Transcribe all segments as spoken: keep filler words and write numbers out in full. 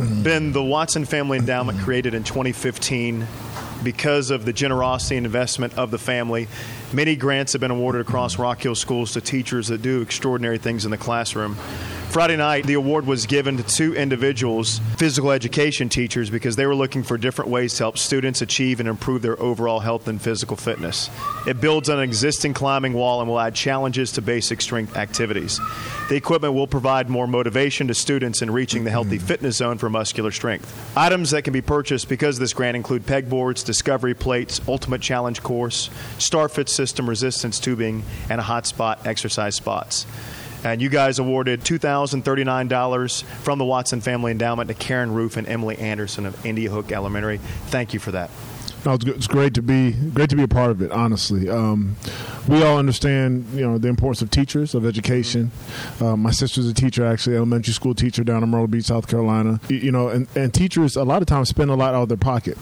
Ben, the Watson Family Endowment, created in twenty fifteen because of the generosity and investment of the family. Many grants have been awarded across Rock Hill schools to teachers that do extraordinary things in the classroom. Friday night, the award was given to two individuals, physical education teachers, because they were looking for different ways to help students achieve and improve their overall health and physical fitness. It builds on an existing climbing wall and will add challenges to basic strength activities. The equipment will provide more motivation to students in reaching the healthy fitness zone for muscular strength. Items that can be purchased because of this grant include pegboards, discovery plates, ultimate challenge course, StarFit system, resistance tubing, and a hot spot exercise spots. And you guys awarded two thousand thirty-nine dollars from the Watson Family Endowment to Karen Roof and Emily Anderson of India Hook Elementary. Thank you for that. No, it's, it's great to be great to be a part of it. Honestly, um, we all understand, you know, the importance of teachers, of education. Uh, my sister's a teacher, actually, elementary school teacher down in Myrtle Beach, South Carolina. You, you know, and, and teachers a lot of times spend a lot out of their pocket.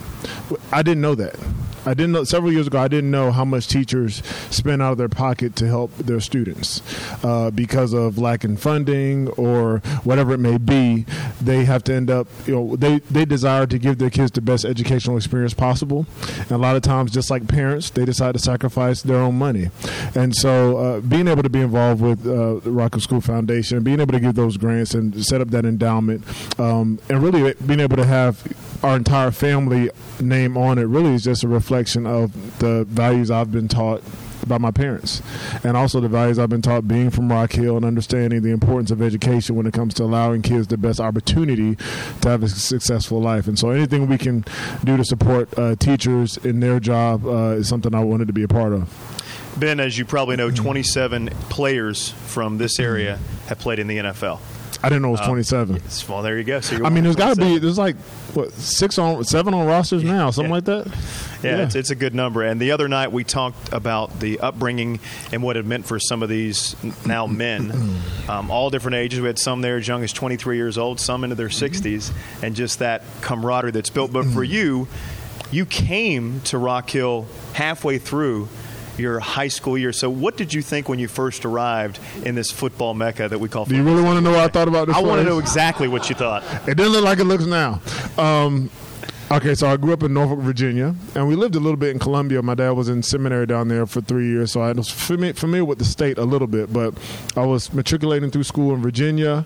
I didn't know that. I didn't know several years ago. I didn't know how much teachers spend out of their pocket to help their students uh, because of lacking funding or whatever it may be. They have to end up, you know, they they desire to give their kids the best educational experience possible, and a lot of times, just like parents, they decide to sacrifice their own money. And so, uh, being able to be involved with uh, the Rock Hill School Foundation, being able to give those grants and set up that endowment, um, and really being able to have our entire family name on it, really is just a reflection of the values I've been taught by my parents, and also the values I've been taught being from Rock Hill and understanding the importance of education when it comes to allowing kids the best opportunity to have a successful life. And so anything we can do to support uh, teachers in their job uh, is something I wanted to be a part of. Ben, as you probably know, twenty-seven players from this area have played in the N F L. I didn't know it was twenty-seven. Um, yes, well, there you go. So you're I mean, there's got to be, there's like, what, six on, seven on rosters now, something yeah. like that? Yeah, yeah. It's, it's a good number. And the other night we talked about the upbringing and what it meant for some of these now men, um, all different ages. We had some there as young as twenty-three years old, some into their sixties, and just that camaraderie that's built. But for you, you came to Rock Hill halfway through your high school year. So what did you think when you first arrived in this football mecca that we call football? Do you really want to know what I thought about this I place? want to know exactly what you thought. It didn't look like it looks now. Um, okay, so I grew up in Norfolk, Virginia, and we lived a little bit in Columbia. My dad was in seminary down there for three years, so I was familiar with the state a little bit, but I was matriculating through school in Virginia,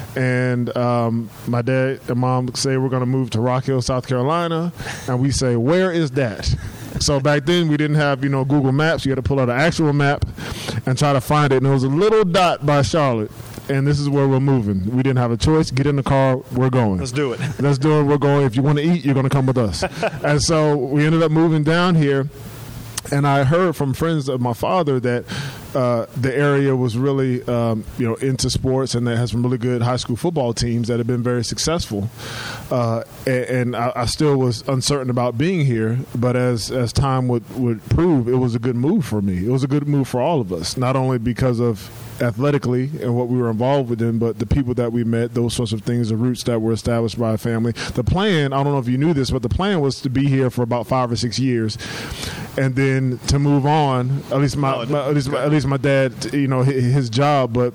and um, my dad and mom say we're going to move to Rock Hill, South Carolina, and we say, where is that? So back then we didn't have, you know, Google Maps. You had to pull out an actual map and try to find it. And there was a little dot by Charlotte, and this is where we're moving. We didn't have a choice. Get in the car. We're going. Let's do it. Let's do it. We're going. If you want to eat, you're going to come with us. And so we ended up moving down here. And I heard from friends of my father that uh, the area was really, um, you know, into sports, and that has some really good high school football teams that have been very successful. Uh, and and I, I still was uncertain about being here, but as as time would, would prove, it was a good move for me. It was a good move for all of us, not only because of athletically and what we were involved with in, but the people that we met, those sorts of things, the roots that were established by a family. The plan, I don't know if you knew this, but the plan was to be here for about five or six years, and then to move on. At least my, my at least my, at least my dad, you know, his, his job, but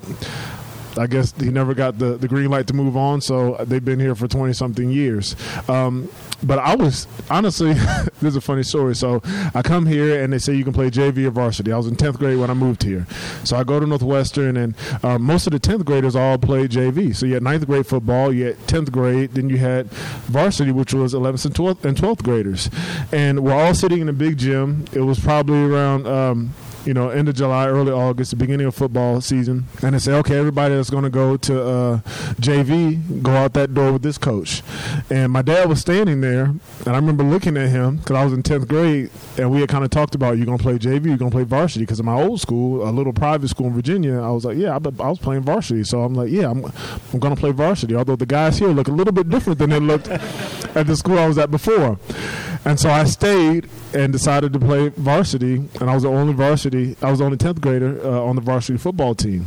I guess he never got the, the green light to move on, so they've been here for twenty-something years. Um, but I was, honestly, this is a funny story. So I come here, and they say you can play J V or varsity. I was in tenth grade when I moved here. So I go to Northwestern, and uh, most of the tenth graders all played J V. So you had ninth grade football, you had tenth grade, then you had varsity, which was eleventh and twelfth, and twelfth graders. And we're all sitting in a big gym. It was probably around um, – you know, end of July, early August, the beginning of football season. And they say, okay, everybody that's going to go to uh, J V, go out that door with this coach. And my dad was standing there, and I remember looking at him because I was in tenth grade, and we had kind of talked about, you're going to play J V, you're going to play varsity. Because in my old school, a little private school in Virginia, I was like, yeah, I, I was playing varsity. So I'm like, yeah, I'm, I'm going to play varsity. Although the guys here look a little bit different than they looked at the school I was at before. And so I stayed and decided to play varsity, and I was the only varsity, I was the only tenth grader uh, on the varsity football team.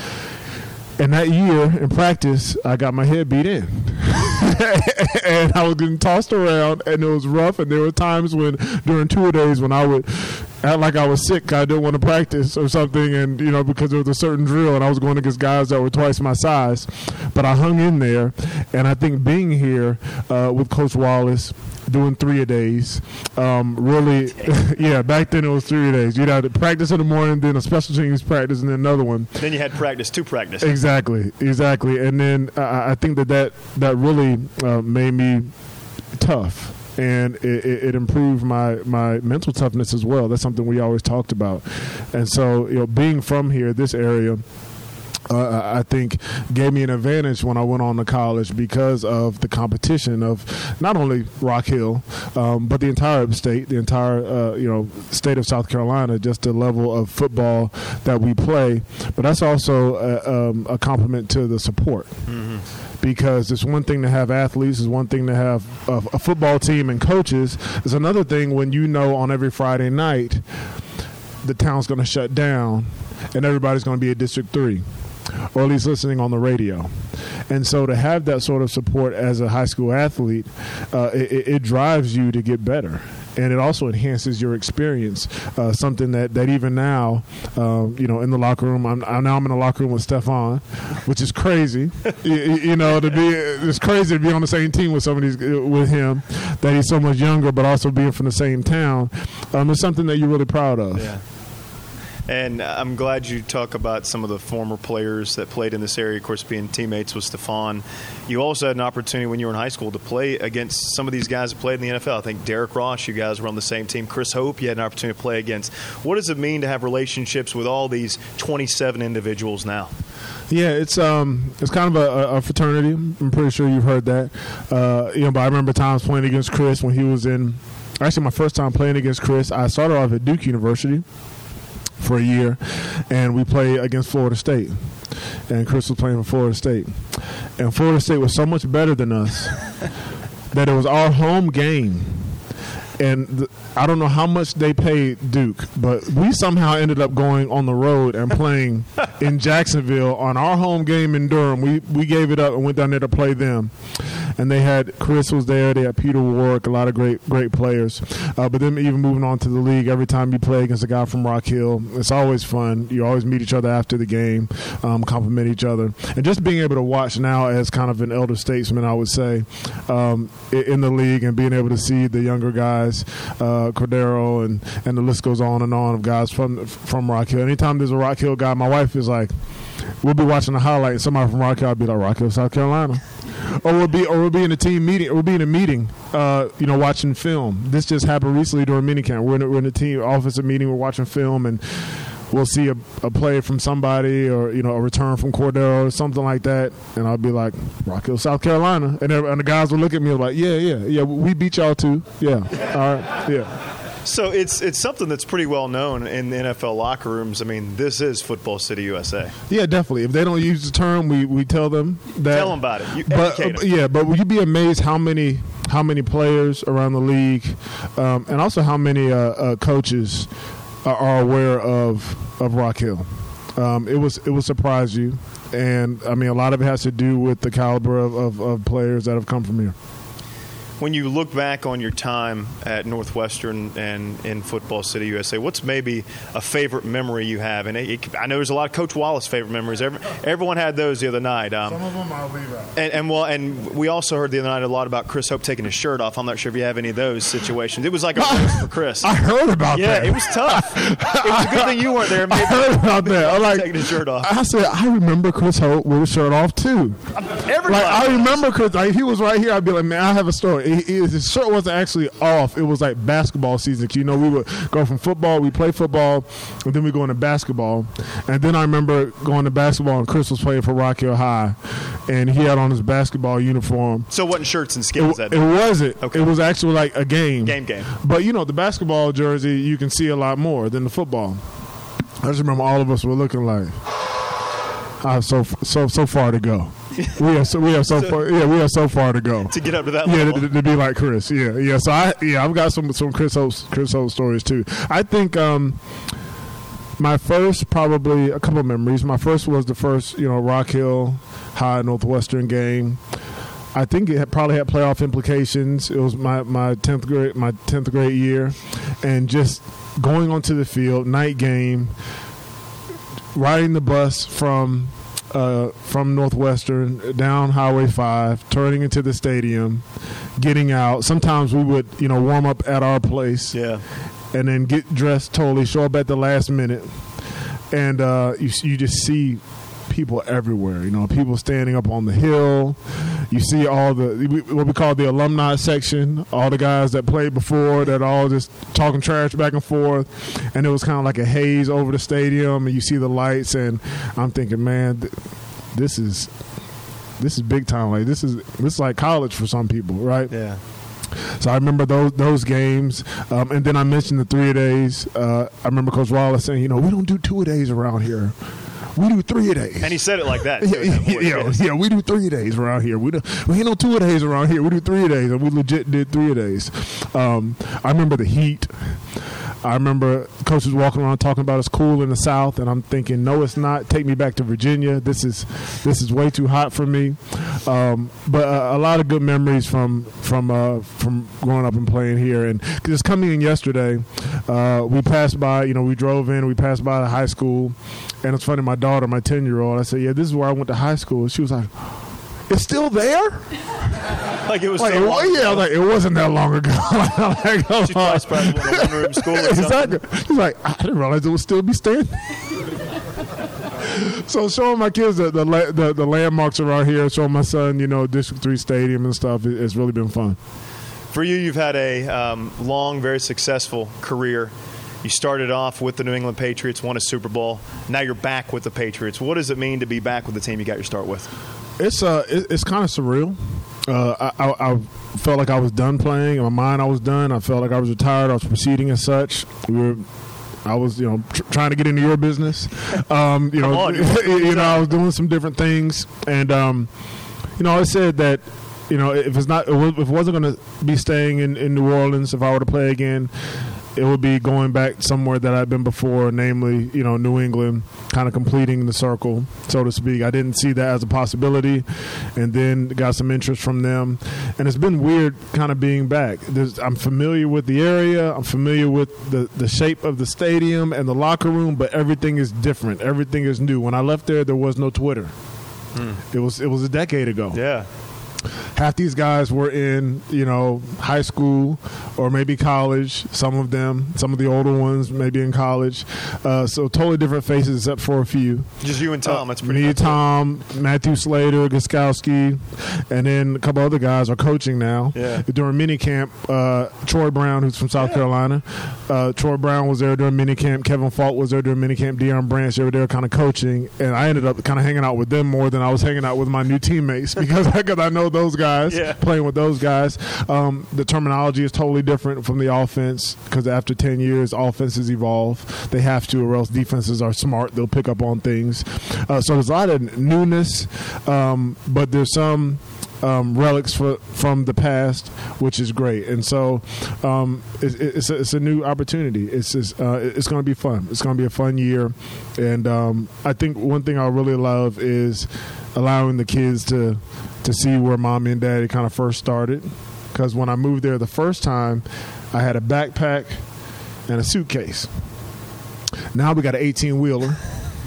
And that year in practice, I got my head beat in. And I was getting tossed around, and it was rough, and there were times when, during tour days, when I would act like I was sick. I didn't want to practice or something, and you know, because there was a certain drill, and I was going against guys that were twice my size. But I hung in there, and I think being here uh, with Coach Wallace, doing three a days, um, really, yeah. Back then it was three a days. You'd have to practice in the morning, then a special teams practice, and then another one. Then you had practice to practice. Exactly, exactly. And then uh, I think that that, that really uh, made me tough. And it, it improved my, my mental toughness as well. That's something we always talked about. And so, you know, being from here, this area, Uh, I think gave me an advantage when I went on to college because of the competition of not only Rock Hill, um, but the entire state, the entire uh, you know state of South Carolina, just the level of football that we play. But that's also a, um, a compliment to the support. Mm-hmm. Because it's one thing to have athletes, it's one thing to have a, a football team and coaches. It's another thing when you know on every Friday night the town's going to shut down and everybody's going to be at District three. Or at least listening on the radio. And so to have that sort of support as a high school athlete, uh, it, it drives you to get better. And it also enhances your experience, uh, something that, that even now, uh, you know, in the locker room, I'm, I'm now I'm in the locker room with Stephon, which is crazy. you, you know, to be it's crazy to be on the same team with somebody with him, that he's so much younger, but also being from the same town. Um, it's something that you're really proud of. Yeah. And I'm glad you talk about some of the former players that played in this area, of course, being teammates with Stephon. You also had an opportunity when you were in high school to play against some of these guys that played in the N F L. I think Derek Ross, you guys were on the same team. Chris Hope, you had an opportunity to play against. What does it mean to have relationships with all these twenty-seven individuals now? Yeah, it's um, it's kind of a, a fraternity. I'm pretty sure you've heard that. Uh, you know, but I remember times playing against Chris when he was in. Actually, my first time playing against Chris, I started off at Duke University for a year, and we played against Florida State. And Chris was playing for Florida State. And Florida State was so much better than us that it was our home game. And the, I don't know how much they paid Duke, but we somehow ended up going on the road and playing in Jacksonville on our home game in Durham. We we gave it up and went down there to play them. And they had Chris was there. They had Peter Warwick, a lot of great great players. Uh, but then even moving on to the league, every time you play against a guy from Rock Hill, it's always fun. You always meet each other after the game, um, compliment each other. And just being able to watch now as kind of an elder statesman, I would say, um, in the league and being able to see the younger guys, uh, Cordero, and, and the list goes on and on of guys from from Rock Hill. Anytime there's a Rock Hill guy, my wife is like, we'll be watching the highlight, and somebody from Rock Hill, I'll be like, Rock Hill, South Carolina. Or we'll be, or we'll be in a team meeting, or we'll be in a meeting, uh, you know, watching film. This just happened recently during minicamp. We're in, a, we're in a team offensive meeting. We're watching film, and we'll see a, a play from somebody, or you know, a return from Cordero or something like that, and I'll be like, Rock Hill, South Carolina, and, and the guys will look at me like, yeah, yeah, yeah, we beat y'all too, yeah, all right, yeah. So it's it's something that's pretty well known in the N F L locker rooms. I mean, this is Football City, U S A. Yeah, definitely. If they don't use the term, we, we tell them that. Tell them about it. You but, educate them. Yeah, but would you be amazed how many how many players around the league, um, and also how many uh, uh, coaches are, are aware of of Rock Hill? Um, it was it will surprise you, and I mean a lot of it has to do with the caliber of, of, of players that have come from here. When you look back on your time at Northwestern and in Football City, U S A, what's maybe a favorite memory you have? And it, it, I know there's a lot of Coach Wallace favorite memories. Every, everyone had those the other night. Um, Some of them I'll leave out. And, and well, and we also heard the other night a lot about Chris Hope taking his shirt off. I'm not sure if you have any of those situations. It was like a roast for Chris. I heard about yeah, that. Yeah, it was tough. It was a good thing you weren't there. Maybe, I heard about that. I'm like, taking his shirt off. I said, I remember Chris Hope with his shirt off too. Everybody. Like I remember Chris. Like, he was right here. I'd be like, man, I have a story. He, he, his shirt wasn't actually off. It was like basketball season. You know, we would go from football, we play football, and then we go into basketball. And then I remember going to basketball, and Chris was playing for Rock Hill High, and he had on his basketball uniform. So it wasn't shirts and skins it, that day? It wasn't. Okay. It was actually like a game. Game, game. But, you know, the basketball jersey, you can see a lot more than the football. I just remember all of us were looking like, I have so so so far to go. We have so we have so, so far yeah we have so far to go to get up to that yeah level. to, to be like Chris yeah yeah so I yeah I've got some some Chris Hope Chris Hope stories too. I think um, my first probably a couple of memories. My first was the first you know Rock Hill High Northwestern game. I think it had probably had playoff implications. It was my, my tenth grade my tenth grade year, and just going onto the field, night game, riding the bus from uh, from Northwestern down Highway five, turning into the stadium, getting out. Sometimes we would, you know, warm up at our place, yeah, and then get dressed totally, show up at the last minute, and uh, you you just see people everywhere. You know, people standing up on the hill. You see all the what we call the alumni section, all the guys that played before that all just talking trash back and forth, and it was kind of like a haze over the stadium, and you see the lights, and I'm thinking, man, th- this is this is big time. Like this is this is like college for some people, right? Yeah. So I remember those those games, um, and then I mentioned the three a days. Uh, I remember Coach Wallace saying, you know, we don't do two a days around here. We do three a days. And he said it like that. Yeah, yeah, yeah, yeah, we do three a days around here. We, do, we ain't no two a days around here. We do three a days, and we legit did three a days. Um, I remember the heat. I remember coaches walking around talking about it's cool in the South, and I'm thinking, no, it's not. Take me back to Virginia. This is this is way too hot for me. Um, but uh, a lot of good memories from from uh, from growing up and playing here. And just coming in yesterday, uh, we passed by. You know, we drove in. We passed by the high school, and it's funny. My daughter, my ten year old, I said, "Yeah, this is where I went to high school." She was like, "It's still there?" Like it was like, so it, long yeah, ago. like it wasn't that long ago. like, She's probably surprised with a one-room school or exactly. something. She's like, I didn't realize it would still be standing. So showing my kids the, the the the landmarks around here, showing my son, you know, District three Stadium and stuff, it, it's really been fun. For you, you've had a um, long, very successful career. You started off with the New England Patriots, won a Super Bowl. Now you're back with the Patriots. What does it mean to be back with the team you got your start with? It's uh, it, it's kind of surreal. Uh, I, I, I felt like I was done playing. In my mind, I was done. I felt like I was retired. I was proceeding as such. We were, I was, you know, tr- trying to get into your business. Um, you know, on, you know, I was doing some different things, and um, you know, I said that, you know, if it's not, if it wasn't going to be staying in, in New Orleans, if I were to play again, it would be going back somewhere that I've been before, namely, you know, New England, kind of completing the circle, so to speak. I didn't see that as a possibility, and then got some interest from them. And it's been weird kind of being back. There's, I'm familiar with the area. I'm familiar with the, the shape of the stadium and the locker room, but everything is different. Everything is new. When I left there, there was no Twitter. Hmm. It was it was a decade ago. Yeah. Half these guys were in, you know, high school or maybe college. Some of them, some of the older ones, maybe in college. Uh, so totally different faces, except for a few. Just you and Tom. Uh, That's pretty. Me, much Tom, Matthew Slater, Gostkowski, and then a couple other guys are coaching now. Yeah. During minicamp, uh, Troy Brown, who's from South Yeah. Carolina, uh, Troy Brown was there during minicamp. Kevin Falk was there during minicamp. Deion Branch, they were there kind of coaching, and I ended up kind of hanging out with them more than I was hanging out with my new teammates because because I know those guys. Yeah. Playing with those guys. Um, the terminology is totally different from the offense because after ten years, offenses evolve. They have to, or else defenses are smart. They'll pick up on things. Uh, so there's a lot of newness, um, but there's some um, relics for, from the past, which is great. And so um, it, it's, a, it's a new opportunity. It's just, uh, it's going to be fun. It's going to be a fun year. And um, I think one thing I really love is allowing the kids to to see where mommy and daddy kind of first started. Because when I moved there the first time, I had a backpack and a suitcase. Now we got an eighteen-wheeler,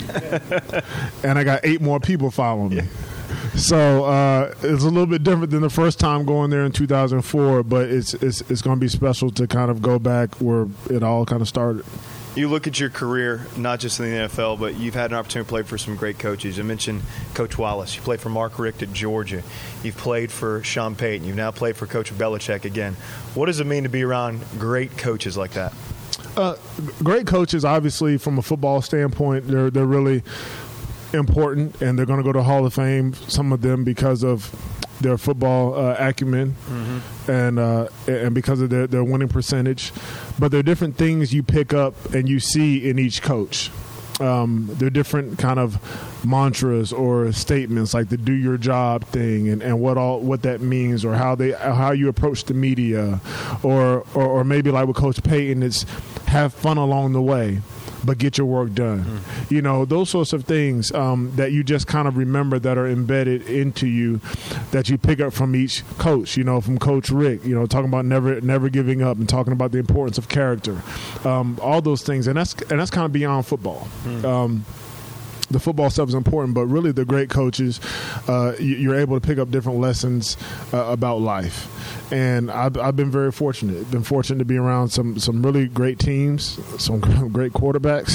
and I got eight more people following me. So uh, it's a little bit different than the first time going there in two thousand four, but it's it's it's going to be special to kind of go back where it all kind of started. You look at your career, not just in the N F L, but you've had an opportunity to play for some great coaches. I mentioned Coach Wallace. You played for Mark Richt at Georgia. You've played for Sean Payton. You've now played for Coach Belichick again. What does it mean to be around great coaches like that? Uh, great coaches, obviously, from a football standpoint, they're they're really important, and they're going to go to Hall of Fame, some of them because of their football uh, acumen mm-hmm. and uh, and because of their, their winning percentage. But there are different things you pick up and you see in each coach. Um, there are different kind of mantras or statements like the "do your job" thing, and, and what all what that means, or how they how you approach the media, or or, or maybe like with Coach Payton, it's have fun along the way. but get your work done. Mm. You know, those sorts of things um, that you just kind of remember that are embedded into you that you pick up from each coach, you know, from Coach Rick, you know, talking about never never giving up and talking about the importance of character, um, all those things. And that's, and that's kind of beyond football. Mm. Um, the football stuff is important, but really the great coaches, uh, you're able to pick up different lessons uh, about life. And I've, I've been very fortunate. Been fortunate to be around some, some really great teams, some great quarterbacks,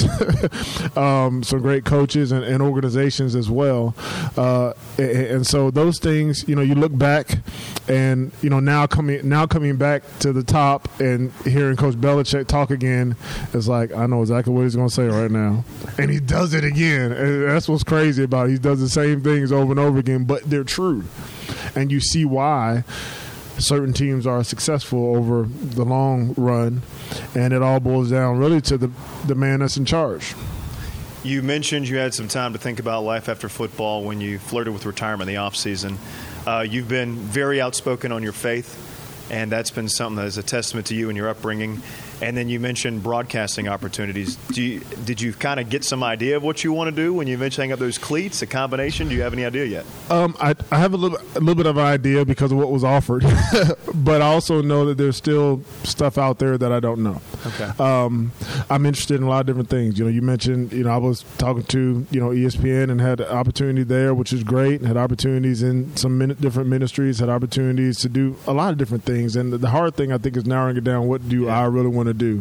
um, some great coaches and, and organizations as well. Uh, and, and so those things, you know, you look back, and you know now coming now coming back to the top and hearing Coach Belichick talk again, it's like I know exactly what he's going to say right now, and he does it again. And that's what's crazy about it. He does the same things over and over again, but they're true, and you see why certain teams are successful over the long run, and it all boils down really to the, the man that's in charge. You mentioned you had some time to think about life after football when you flirted with retirement in the offseason. Uh, you've been very outspoken on your faith, and that's been something that is a testament to you and your upbringing. And then you mentioned broadcasting opportunities. Do you, did you kind of get some idea of what you want to do when you eventually hang up those cleats, a combination? Do you have any idea yet? Um, I, I have a little, a little bit of an idea because of what was offered, but I also know that there's still stuff out there that I don't know. Okay. Um, I'm interested in a lot of different things. You know, you mentioned, you know, I was talking to, you know, E S P N and had an opportunity there, which is great, and had opportunities in some min- different ministries, had opportunities to do a lot of different things. And the, the hard thing, I think, is narrowing it down. What do yeah. I really want to do?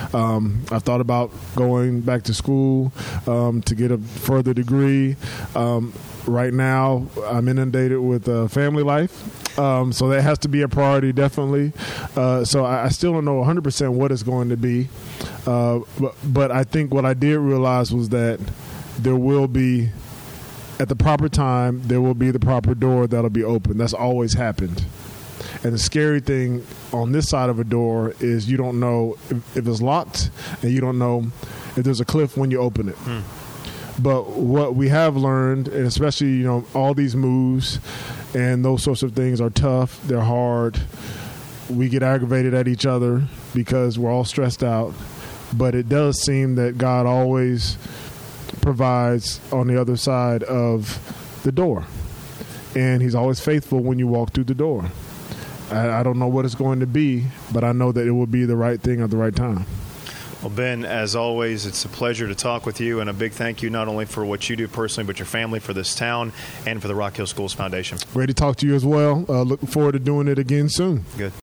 Um, I've thought about going back to school um, to get a further degree. Um, right now, I'm inundated with uh, family life, um, so that has to be a priority, definitely. Uh, so I, I still don't know one hundred percent what it's going to be, uh, but, but I think what I did realize was that there will be, at the proper time, there will be the proper door that'll be open. That's always happened. And the scary thing on this side of a door is you don't know if, if it's locked, and you don't know if there's a cliff when you open it. Mm. But what we have learned, and especially, you know, all these moves and those sorts of things are tough. They're hard. We get aggravated at each other because we're all stressed out. But it does seem that God always provides on the other side of the door. And he's always faithful when you walk through the door. I don't know what it's going to be, but I know that it will be the right thing at the right time. Well, Ben, as always, it's a pleasure to talk with you, and a big thank you not only for what you do personally, but your family, for this town, and for the Rock Hill Schools Foundation. Great to talk to you as well. Uh, looking forward to doing it again soon. Good.